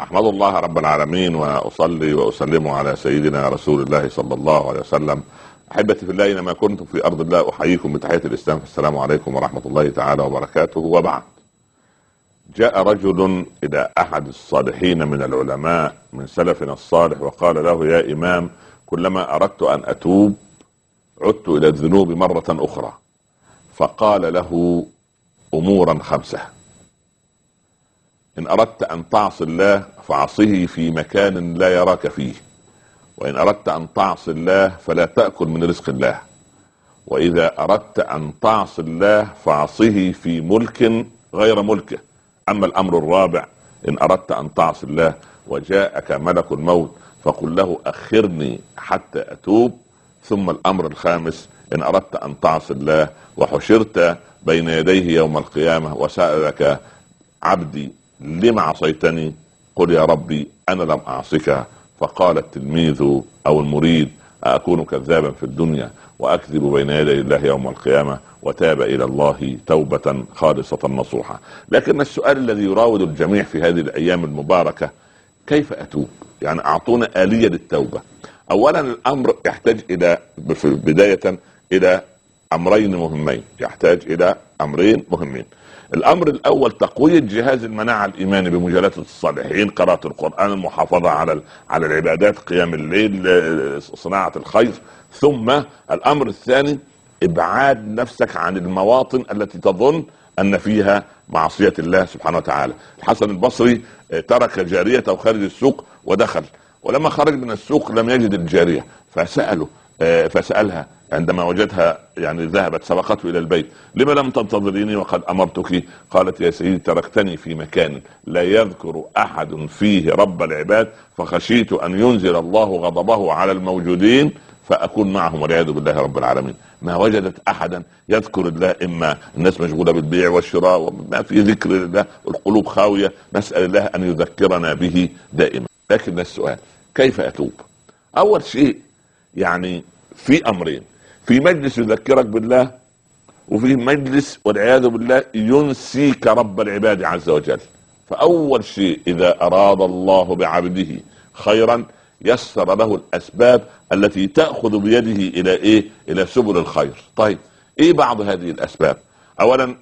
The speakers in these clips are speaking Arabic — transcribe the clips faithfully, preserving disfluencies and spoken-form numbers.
أحمد الله رب العالمين وأصلي وأسلم على سيدنا رسول الله صلى الله عليه وسلم. أحبتي في الله، أينما كنتم في أرض الله أحييكم بتحية الإسلام، السلام عليكم ورحمة الله تعالى وبركاته. وبعد، جاء رجل إلى أحد الصالحين من العلماء من سلفنا الصالح وقال له: يا إمام، كلما أردت أن أتوب عدت إلى الذنوب مرة أخرى. فقال له: أمورا خمسة: إن أردت أن تعصي الله فعصه في مكان لا يراك فيه، وإن أردت أن تعصي الله فلا تأكل من رزق الله، وإذا أردت أن تعصي الله فعصه في ملك غير ملكه. أما الأمر الرابع: إن أردت أن تعصي الله وجاءك ملك الموت فقل له: أخرني حتى أتوب. ثم الأمر الخامس: إن أردت أن تعصي الله وحشرت بين يديه يوم القيامة وسألك: عبدي لما عصيتني؟ قل: يا ربي أنا لم أعصك. فقال التلميذ أو المريد: أكون كذابا في الدنيا وأكذب بين يدي الله يوم القيامة؟ وتاب إلى الله توبة خالصة نصوحة. لكن السؤال الذي يراود الجميع في هذه الأيام المباركة: كيف أتوب؟ يعني أعطونا آلية للتوبة. أولا، الأمر يحتاج إلى بداية إلى أمرين مهمين، يحتاج إلى أمرين مهمين. الأمر الأول: تقوية جهاز المناعة الإيماني بمجالسة الصالحين، قراءة القرآن، المحافظة على على العبادات، قيام الليل، صناعة الخير. ثم الأمر الثاني: إبعاد نفسك عن المواطن التي تظن أن فيها معصية الله سبحانه وتعالى. الحسن البصري ترك جاريته خارج السوق ودخل، ولما خرج من السوق لم يجد الجارية، فسأله فسألها عندما وجدها، يعني ذهبت سبقته إلى البيت: لما لم تنتظريني وقد أمرتك؟ قالت: يا سيدي، تركتني في مكان لا يذكر أحد فيه رب العباد، فخشيت أن ينزل الله غضبه على الموجودين فأكون معهم والعياذ بالله رب العالمين. ما وجدت أحدا يذكر الله، إما الناس مشغولة بالبيع والشراء وما في ذكر الله، القلوب خاوية. نسأل الله أن يذكرنا به دائما. لكن السؤال: كيف أتوب؟ أول شيء، يعني في أمرين: في مجلس يذكرك بالله، وفي مجلس والعياذ بالله ينسيك رب العباد عز وجل. فأول شيء: إذا أراد الله بعبده خيرا يسر له الأسباب التي تأخذ بيده إلى إيه؟ إلى سبل الخير. طيب، إيه بعض هذه الأسباب؟ أولا،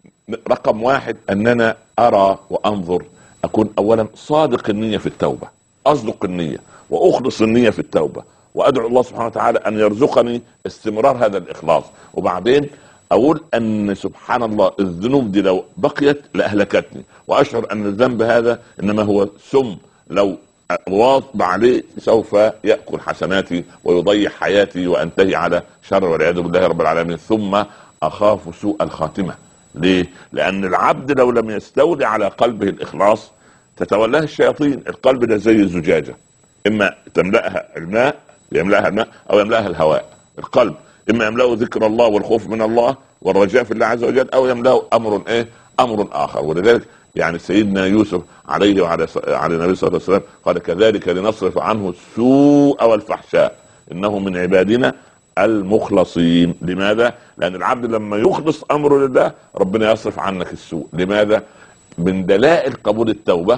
رقم واحد: أننا أرى وأنظر، أكون أولا صادق النية في التوبة، أصدق النية وأخلص النية في التوبة، وأدعو الله سبحانه وتعالى أن يرزقني استمرار هذا الإخلاص. وبعدين أقول أن سبحان الله الذنوب دي لو بقيت لأهلكتني، وأشعر أن الذنب هذا إنما هو سم، لو واظب عليه سوف يأكل حسناتي ويضيع حياتي وأنتهي على شر والعياذ بالله رب العالمين. ثم أخاف سوء الخاتمة. ليه؟ لأن العبد لو لم يستولي على قلبه الإخلاص تتولاه الشياطين. القلب ده زي الزجاجة، إما تملأها الماء يملأها الماء أو يملأها الهواء. القلب إما يملأه ذكر الله والخوف من الله والرجاء في الله عز وجل، أو يملأه أمر إيه؟ أمر آخر. ولذلك يعني سيدنا يوسف عليه وعلى على النبي صلى الله عليه وسلم قال: كذلك لنصرف عنه السوء والفحشاء إنه من عبادنا المخلصين. لماذا؟ لأن العبد لما يخلص أمره لله ربنا يصرف عنك السوء. لماذا؟ من دلائل قبول التوبة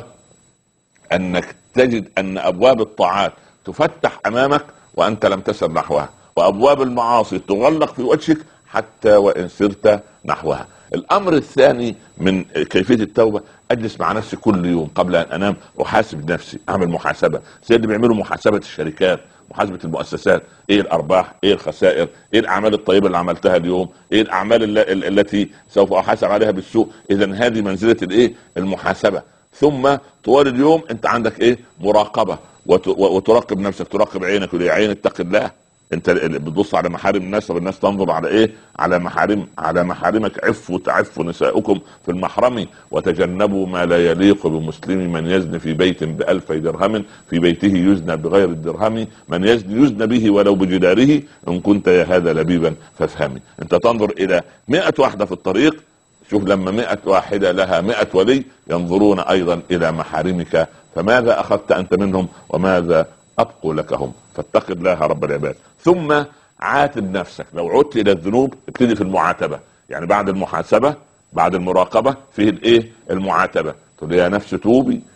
أنك تجد أن أبواب الطاعات تفتح أمامك وأنت لم تسر نحوها، وأبواب المعاصي تغلق في وجهك حتى وإن سرت نحوها. الأمر الثاني من كيفية التوبة: أجلس مع نفسي كل يوم قبل أن أنام أحاسب نفسي، أعمل محاسبة زي اللي بيعملوا محاسبة الشركات، محاسبة المؤسسات. إيه الأرباح؟ إيه الخسائر؟ إيه الأعمال الطيبة اللي عملتها اليوم؟ إيه الأعمال التي سوف أحاسب عليها بالسوء؟ إذن هذه منزلة الإيه؟ المحاسبة. ثم طوال اليوم أنت عندك إيه؟ مراقبة، وتراقب نفسك، تراقب عينك، ولي عين اتق الله. انت بتبص على محارم الناس والناس تنظر على ايه؟ على محارم على محارمك. عفوا تعفوا نساؤكم في المحرم، وتجنبوا ما لا يليق بمسلم. من يزن في بيت بألف درهم في بيته يزنى بغير الدرهم. من يزن يزنى به ولو بجداره. ان كنت يا هذا لبيبا فافهمي. انت تنظر الى مئة واحدة في الطريق، شوف لما مئة واحدة لها مئة ولي ينظرون ايضا الى محارمك، فماذا اخذت انت منهم وماذا ابقوا لك هم؟ فاتق الله رب العباد. ثم عاتب نفسك. لو عدت الى الذنوب ابتدي في المعاتبة، يعني بعد المحاسبة بعد المراقبة فيه الايه؟ المعاتبة. تقول يا نفس توبي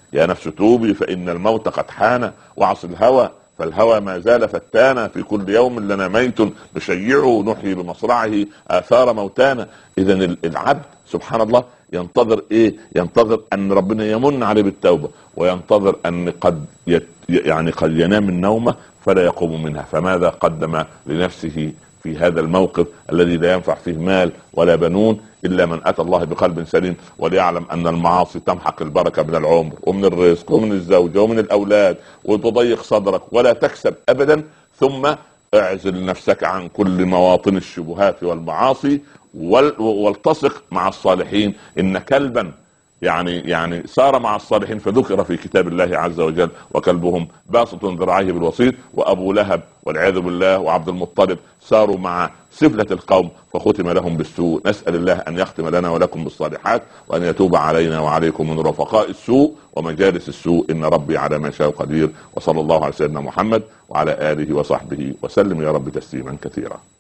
يا نفس توبي فإن الموت قد حان، وعص الهوى فالهوى ما زال فتانا، في كل يوم لنا ميت نشيعه نحيي بمصرعه آثار موتانا. إذا العبد سبحان الله ينتظر ايه؟ ينتظر ان ربنا يمن عليه بالتوبة، وينتظر ان قد يت يعني قد ينام النومة فلا يقوم منها. فماذا قدم لنفسه في هذا الموقف الذي لا ينفع فيه مال ولا بنون إلا من أتى الله بقلب سليم؟ وليعلم أن المعاصي تمحق البركة من العمر ومن الرزق ومن الزوجة ومن الأولاد، وتضيق صدرك ولا تكسب أبدا. ثم اعزل نفسك عن كل مواطن الشبهات والمعاصي، والتصق مع الصالحين. إن كلبا يعني يعني سار مع الصالحين فذكر في كتاب الله عز وجل وكلبهم باسط ذراعيه بالوسيط. وأبو لهب والعياذ بالله وعبد المطلب ساروا مع سفلة القوم فختم لهم بالسوء. نسأل الله أن يختم لنا ولكم بالصالحات، وأن يتوب علينا وعليكم من رفقاء السوء ومجالس السوء، إن ربي على ما شاء قدير. وصلى الله على سيدنا محمد وعلى آله وصحبه وسلم يا رب تسليما كثيرا.